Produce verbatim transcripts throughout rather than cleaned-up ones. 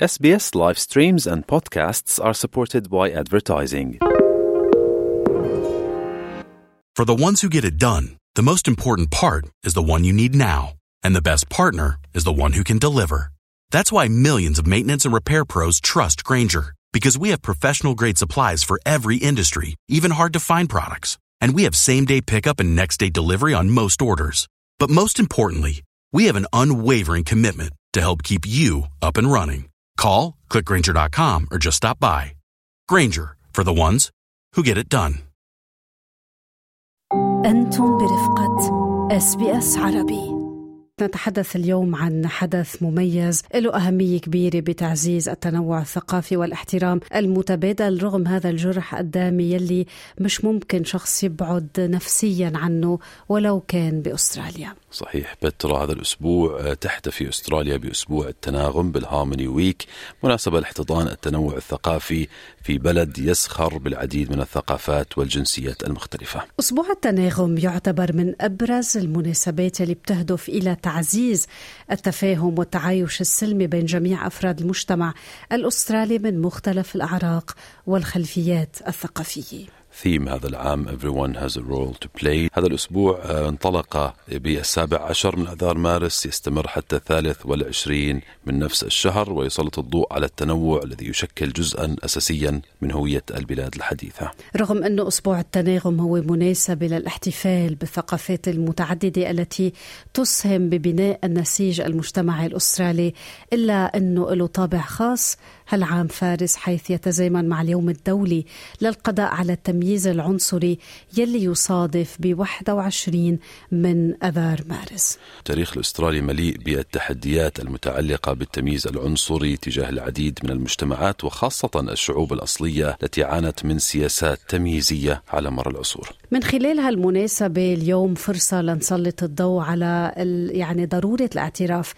S B S live streams and podcasts are supported by advertising. For the ones who get it done, the most important part is the one you need now. And the best partner is the one who can deliver. That's why millions of maintenance and repair pros trust Grainger, because we have professional-grade supplies for every industry, even hard-to-find products. And we have same-day pickup and next-day delivery on most orders. But most importantly, we have an unwavering commitment to help keep you up and running. Call, click Grainger dot com, or just stop by. Grainger, for the ones who get it done. أنتم برفقة إس بي إس عربي. نتحدث اليوم عن حدث مميز له أهمية كبيرة بتعزيز التنوع الثقافي والاحترام المتبادل رغم هذا الجرح الدامي يلي مش ممكن شخص يبعد نفسيا عنه ولو كان بأستراليا. صحيح بترا، هذا الأسبوع تحتفي أستراليا بأسبوع التناغم بالهارموني ويك، مناسبة لاحتضان التنوع الثقافي في بلد يزخر بالعديد من الثقافات والجنسيات المختلفة. أسبوع التناغم يعتبر من أبرز المناسبات اللي بتهدف إلى تعزيز التفاهم والتعايش السلمي بين جميع أفراد المجتمع الأسترالي من مختلف الأعراق والخلفيات الثقافية. ثيم هذا العام Everyone has a role to play. هذا الأسبوع انطلق بالسابع عشر من أذار مارس، يستمر حتى الثالث والعشرين من نفس الشهر، ويسلط الضوء على التنوع الذي يشكل جزءا أساسيا من هوية البلاد الحديثة. رغم أنه أسبوع التناغم هو مناسبة للاحتفال بالثقافات المتعددة التي تسهم ببناء النسيج المجتمعي الأسترالي، إلا أنه له طابع خاص هالعام فارس، حيث يتزامن مع اليوم الدولي للقضاء على التمييز العنصري يلي يصادف بواحد وعشرين من أذار مارس. التاريخ الأسترالي مليء بالتحديات المتعلقة بالتمييز العنصري تجاه العديد من المجتمعات، وخاصة الشعوب الأصلية التي عانت من سياسات تمييزية على مر العصور. من خلال هالمناسبة اليوم فرصة لنسلط الضوء على يعني ضرورة الاعتراف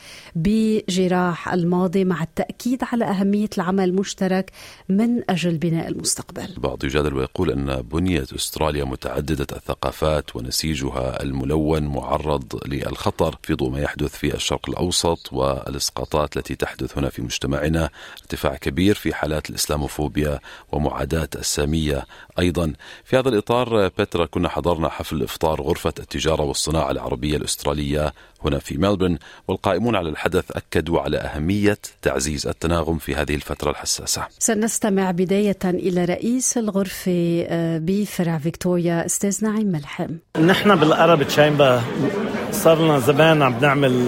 بجراح الماضي مع التأكيد على أهمية العمل المشترك من أجل بناء المستقبل. البعض يجادل ويقول أن بنية أستراليا متعددة الثقافات ونسيجها الملون معرض للخطر في ضوء ما يحدث في الشرق الأوسط والإسقاطات التي تحدث هنا في مجتمعنا، ارتفاع كبير في حالات الإسلاموفوبيا ومعاداة السامية. أيضا في هذا الإطار بترا كنا حضرنا حفل إفطار غرفة التجارة والصناعة العربية الأسترالية هنا في ملبورن، والقائمون على الحدث أكدوا على أهمية تعزيز التناغم في هذه الفترة الحساسة. سنستمع بداية إلى رئيس الغرفة بفرع فيكتوريا أستاذ نعيم ملحم. نحن بالعرب تشامبر صارنا زمان عم نعمل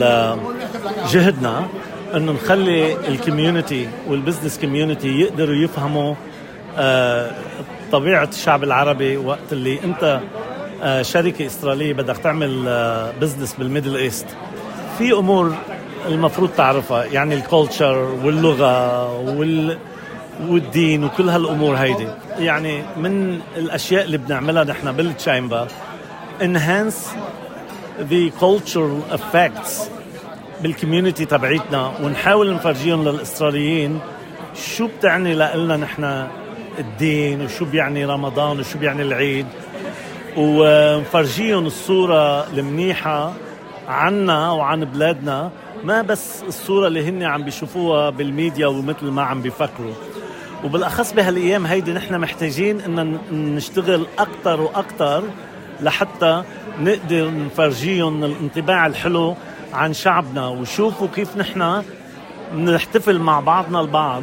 جهدنا أنه نخلي الكوميونتي والبزنس كوميونتي يقدروا يفهموا طبيعة الشعب العربي. وقت اللي أنت شركة إسترالية بدك تعمل بزنس بالميدل إيست، في أمور المفروض تعرفها، يعني الكولتشر واللغة وال والدين وكل هالأمور هيدي. يعني من الأشياء اللي بنعملها نحن بالتشامبر enhance the cultural effects بالكوميونتي تبعيتنا، ونحاول نفرجيهم للإستراليين شو بتعني لنا نحن الدين، وشو بيعني رمضان، وشو بيعني العيد، ونفرجيهم الصورة المنيحة عنا وعن بلادنا، ما بس الصورة اللي هن عم بيشوفوها بالميديا ومثل ما عم بيفكروا. وبالأخص بهالأيام هيدي نحن محتاجين إن نشتغل أكتر وأكتر لحتى نقدر نفرجيهم الانطباع الحلو عن شعبنا، وشوفوا كيف نحن نحتفل مع بعضنا البعض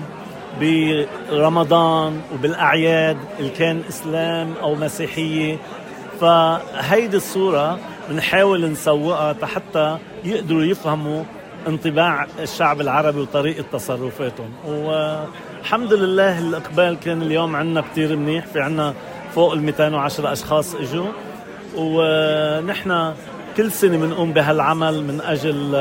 برمضان وبالأعياد اللي كان إسلام أو مسيحية. فهيدي الصورة بنحاول نسوقها حتى يقدروا يفهموا انطباع الشعب العربي وطريقة تصرفاتهم. والحمد لله الإقبال كان اليوم عنا كتير منيح، في عنا فوق المئتين وعشرة أشخاص إجوا، ونحن كل سنة بنقوم بهالعمل من أجل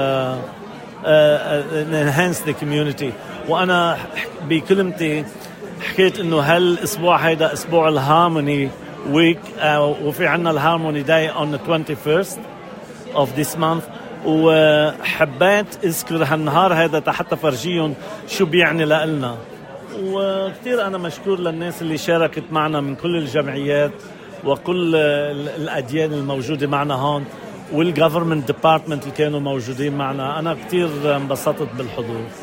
enhance the community. وأنا بكلمتي حكيت إنه هالأسبوع هيدا أسبوع الهارموني ويك، وفي عنا الهارموني داي on the twenty-first of this month، وحبيت اذكر هالنهار هذا حتى فرجيهم شو بيعني لنا. وكتير أنا مشكور للناس اللي شاركت معنا من كل الجمعيات وكل الأديان الموجودة معنا هون، والجوفرمنت ديبارتمنت اللي كانوا موجودين معنا. أنا كتير انبسطت بالحضور.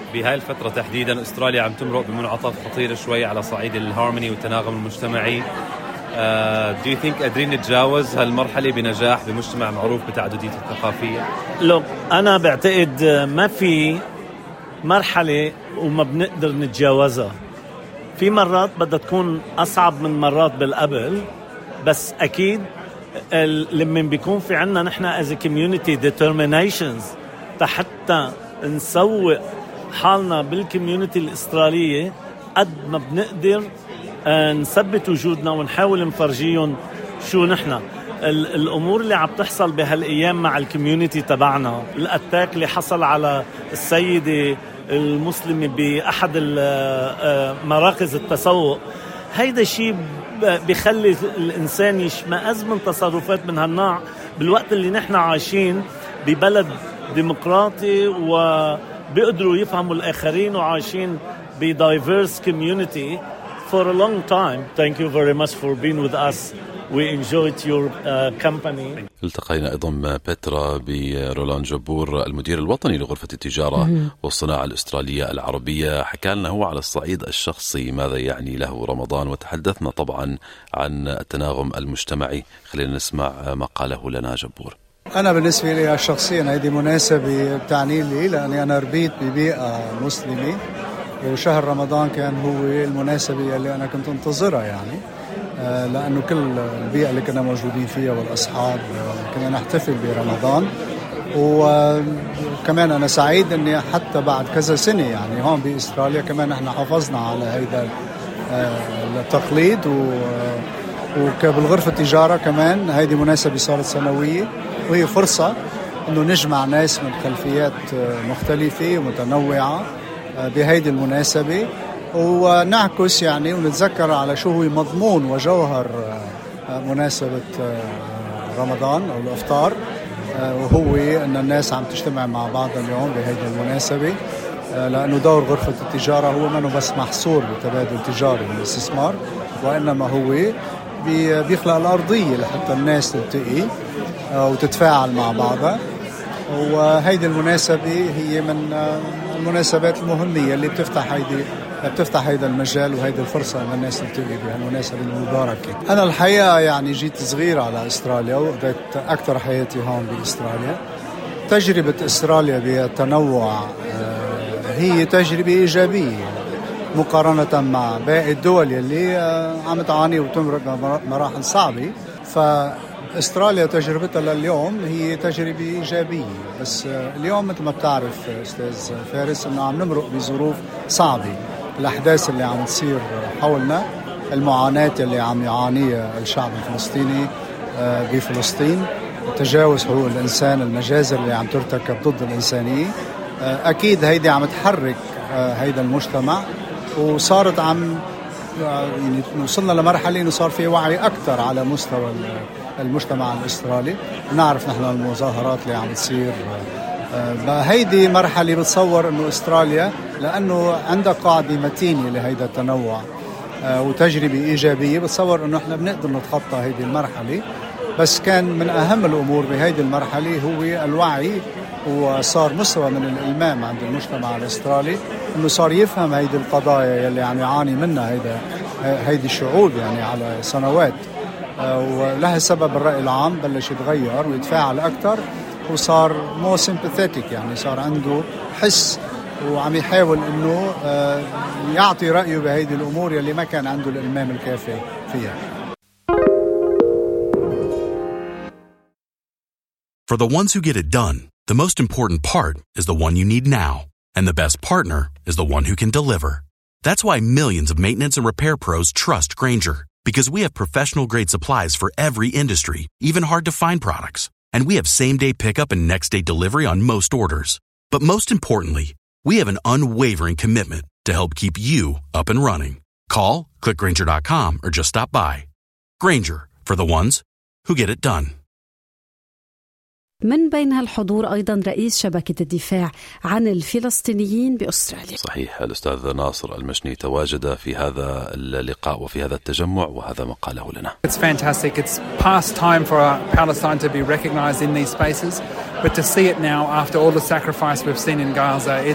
بهاي الفترة تحديدا أستراليا عم تمرق بمنعطف خطير شوي على صعيد الهارموني والتناغم المجتمعي. uh, Do you think قادرين نتجاوز هالمرحلة بنجاح بمجتمع معروف بتعددية الثقافية؟ لو أنا بعتقد ما في مرحلة وما بنقدر نتجاوزها. في مرات بدها تكون أصعب من مرات بالقبل، بس أكيد لما بيكون في عنا نحن as a community determinations حتى نسوق حالنا بالكوميونتي الأسترالية قد ما بنقدر نثبت وجودنا ونحاول نفرجيهم شو نحن. الأمور اللي عم تحصل بهالأيام مع الكوميونتي تبعنا، الأتاك اللي حصل على السيدة المسلمة بأحد مراكز التسوق، هيدا الشيء بيخلي الإنسان يشمئز من تصرفات من هالنوع بالوقت اللي نحن عايشين ببلد ديمقراطي وبيقدروا يفهموا الآخرين وعايشين بدايفيرس كوميونتي for a long time. Thank you very much for being with us. We enjoyed your uh, company. التقينا أيضا بترا برولان جبور المدير الوطني لغرفة التجارة والصناعة الأسترالية العربية. حكى لنا هو على الصعيد الشخصي ماذا يعني له رمضان، وتحدثنا طبعا عن التناغم المجتمعي. خلينا نسمع ما قاله لنا جبور. أنا بالنسبة لي شخصيا هذه مناسبة بتعني لي، لأني أنا ربيت ببيئة مسلمة وشهر رمضان كان هو المناسبة اللي أنا كنت انتظرها، يعني لأنه كل البيئة اللي كنا موجودين فيها والأصحاب كنا نحتفل برمضان. وكمان أنا سعيد أني حتى بعد كذا سنة يعني هون بإستراليا كمان نحن حافظنا على هذا التقليد. وبالغرفة التجارة كمان هذه مناسبة صارت سنوية، وهي فرصة أنه نجمع ناس من خلفيات مختلفة ومتنوعة بهيدي المناسبة، ونعكس يعني ونتذكر على شو هو مضمون وجوهر مناسبة رمضان أو الإفطار، وهو أن الناس عم تجتمع مع بعضها اليوم بهيدي المناسبة، لأنه دور غرفة التجارة هو منه بس محصور بتبادل تجاري والاستثمار، وإنما هو بيخلق الأرضية لحتى الناس تلتقي وتتفاعل مع بعضها. وهيدي المناسبة هي من المناسبات المهمة اللي بتفتح هيدي بتفتح هيدا المجال وهيدي الفرصة أن الناس تلتقي بهالمناسبة المباركة. أنا الحقيقة يعني جيت صغير على أستراليا وقضيت أكثر حياتي هون بأستراليا. تجربة أستراليا بالتنوع هي تجربة إيجابية مقارنة مع باقي الدول اللي عم تعاني وتمرق مراحل صعبة. فأستراليا تجربتها لليوم هي تجربة إيجابية، بس اليوم مثل ما بتعرف أستاذ فارس أنه عم نمرق بظروف صعبة. الأحداث اللي عم تصير حولنا، المعاناة اللي عم يعانيها الشعب الفلسطيني بفلسطين، تجاوز حقوق الإنسان، المجازر اللي عم ترتكب ضد الإنسانية، أكيد هيدي عم تحرك هيدا المجتمع، وصارت عم يعني وصلنا لمرحلة إنه صار في وعي أكثر على مستوى المجتمع الأسترالي. نعرف نحن المظاهرات اللي عم تصير، هيدي مرحلة بتصور إنه أستراليا لأنه عندها قاعدة متينة لهيدا التنوع وتجربة إيجابية، بتصور إنه إحنا بنقدر نتخطى هيدي المرحلة. بس كان من أهم الأمور بهيدي المرحلة هو الوعي، وصار مستوى من الإلمام عند المجتمع الأسترالي إنه صار يفهم هيدي القضايا اللي عم يعاني منها هيدا هيدي الشعوب يعني على سنوات، ولها سبب الرأي العام بلش يتغير ويتفاعل أكثر، وصار مو سيمباثيتيك، يعني صار عنده حس وعم يحاول إنه يعطي رأيه بهيدي الأمور يلي ما كان عنده الإلمام الكافي فيها. For the ones who get it done, the most important part is the one you need now. And the best partner is the one who can deliver. That's why millions of maintenance and repair pros trust Grainger, because we have professional-grade supplies for every industry, even hard-to-find products. And we have same-day pickup and next-day delivery on most orders. But most importantly, we have an unwavering commitment to help keep you up and running. Call, click Grainger dot com, or just stop by. Grainger, for the ones who get it done. من بين هالحضور أيضا رئيس شبكة الدفاع عن الفلسطينيين بأستراليا. صحيح، الأستاذ ناصر المشني تواجد في هذا اللقاء وفي هذا التجمع، وهذا ما قاله لنا. It's fantastic. It's past time for Palestine to be recognized in these spaces, but to see it now after all the sacrifice we've seen in Gaza, it's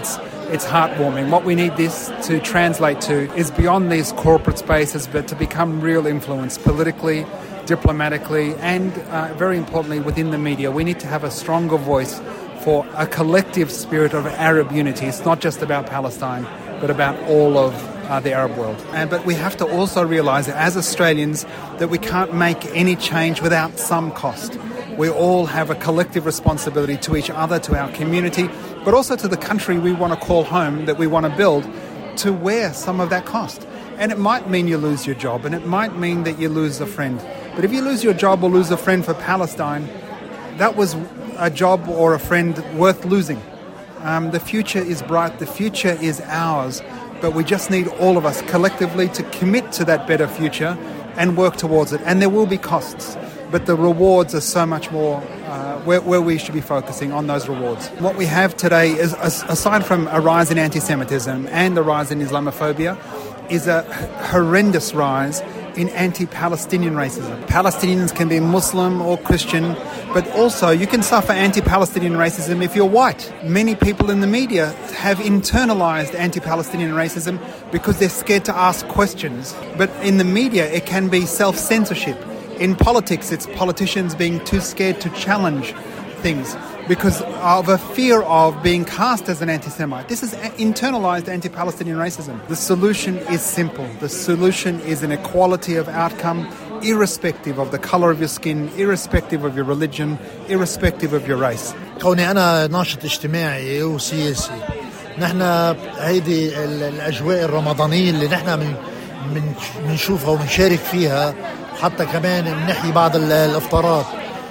it's heartwarming. What we need this to translate to is beyond these corporate spaces, but to become real influence politically, diplomatically, and uh, very importantly within the media. We need to have a stronger voice for a collective spirit of Arab unity. It's not just about Palestine, but about all of uh, the Arab world. And, but we have to also realise that as Australians that we can't make any change without some cost. We all have a collective responsibility to each other, to our community, but also to the country we want to call home, that we want to build, to wear some of that cost. And it might mean you lose your job, and it might mean that you lose a friend. But if you lose your job or lose a friend for Palestine, that was a job or a friend worth losing. Um, the future is bright, the future is ours, but we just need all of us collectively to commit to that better future and work towards it. And there will be costs, but the rewards are so much more uh, where, where we should be focusing on those rewards. What we have today is, aside from a rise in anti-Semitism and a rise in Islamophobia, is a horrendous rise in anti-Palestinian racism. Palestinians can be Muslim or Christian, but also you can suffer anti-Palestinian racism if you're white. Many people in the media have internalized anti-Palestinian racism because they're scared to ask questions. But in the media, it can be self-censorship. In politics, it's politicians being too scared to challenge things because of a fear of being cast as an anti-Semite. This is internalized anti-Palestinian racism. The solution is simple. The solution is an equality of outcome, irrespective of the color of your skin, irrespective of your religion, irrespective of your race. كوني أنا ناشط اجتماعي وسياسي، نحن هيدي الأجواء الرمضانية اللي نحن من من منشوفها ومنشارك فيها، حتى كمان منحيي بعض الإفطارات.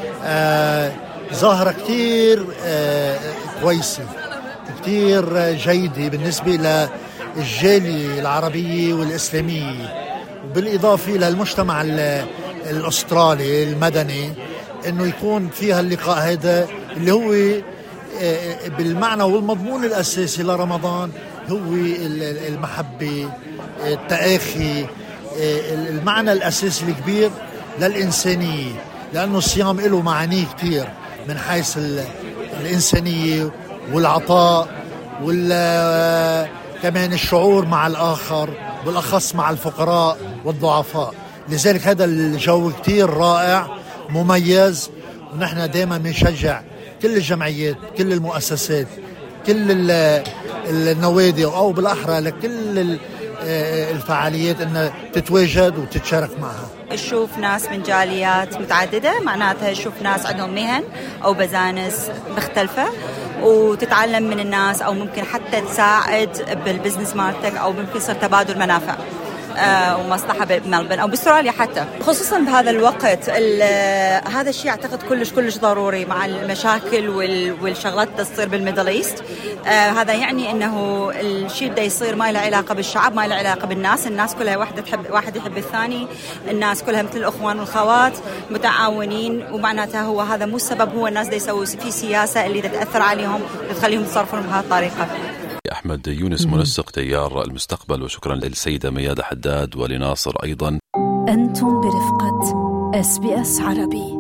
آه ظاهرة كتير آه كويسة، كتير جيدة بالنسبة للجالية العربية والإسلامية، وبالإضافة للمجتمع الأسترالي المدني، إنه يكون فيها اللقاء هذا اللي هو آه بالمعنى والمضمون الأساسي لرمضان هو المحبة، التآخي، آه المعنى الأساسي الكبير للإنسانية، لأنه الصيام له معانيه كتير من حيث الإنسانية والعطاء وكمان الشعور مع الآخر، بالأخص مع الفقراء والضعفاء. لذلك هذا الجو كتير رائع مميز، ونحن دائما بنشجع كل الجمعيات، كل المؤسسات، كل النوادي، أو بالأحرى لكل الفعاليات أنها تتواجد وتتشارك معها. نشوف ناس من جاليات متعددة، معناتها نشوف ناس عندهم مهن أو بزانس مختلفة وتتعلم من الناس، أو ممكن حتى تساعد بالبزنس مالتك، أو ممكن يصير تبادل منافع آه ومصلحة بملبن أو بأستراليا حتى، خصوصا بهذا الوقت. هذا الشيء أعتقد كلش كلش ضروري مع المشاكل والشغلات اللي تصير بالميدل إيست. آه هذا يعني إنه الشيء ده يصير ما له علاقة بالشعب، ما له علاقة بالناس، الناس كلها واحدة تحب واحد يحب الثاني، الناس كلها مثل الأخوان والخوات متعاونين، ومعناتها هو هذا مو السبب، هو الناس ده يسوي في سياسة اللي تأثر عليهم وتخليهم يتصرفون بهذه الطريقة. أحمد يونس منسق تيار المستقبل، وشكرا للسيدة ميادة حداد ولناصر أيضا. أنتم برفقة إس بي إس عربي.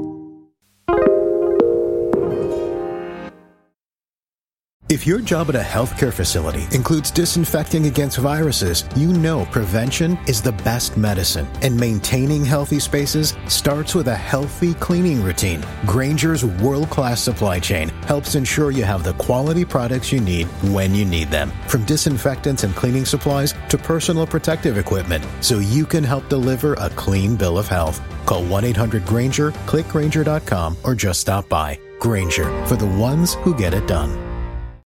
If your job at a healthcare facility includes disinfecting against viruses, you know prevention is the best medicine, and maintaining healthy spaces starts with a healthy cleaning routine. Grainger's world-class supply chain helps ensure you have the quality products you need when you need them, from disinfectants and cleaning supplies to personal protective equipment, so you can help deliver a clean bill of health. Call one eight hundred Grainger, click Grainger dot com, or just stop by. Grainger, for the ones who get it done.